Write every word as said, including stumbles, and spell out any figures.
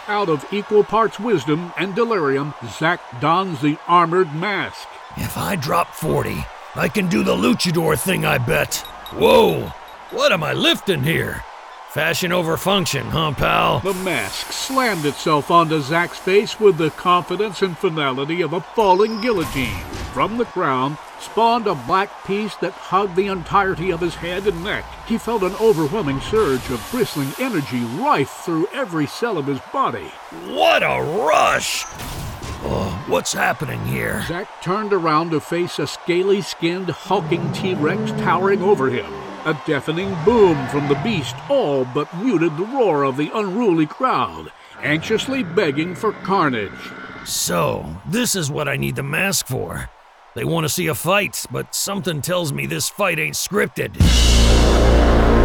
Out of equal parts wisdom and delirium, Zack dons the armored mask. If I drop forty, I can do the luchador thing, I bet. Whoa, what am I lifting here? Fashion over function, huh, pal? The mask slammed itself onto Zack's face with the confidence and finality of a falling guillotine. From the crown spawned a black piece that hugged the entirety of his head and neck. He felt an overwhelming surge of bristling energy rife through every cell of his body. What a rush! Oh, what's happening here? Zack turned around to face a scaly-skinned, hulking T-Rex towering over him. A deafening boom from the beast all but muted the roar of the unruly crowd, anxiously begging for carnage. So, this is what I need the mask for. They want to see a fight, but something tells me this fight ain't scripted.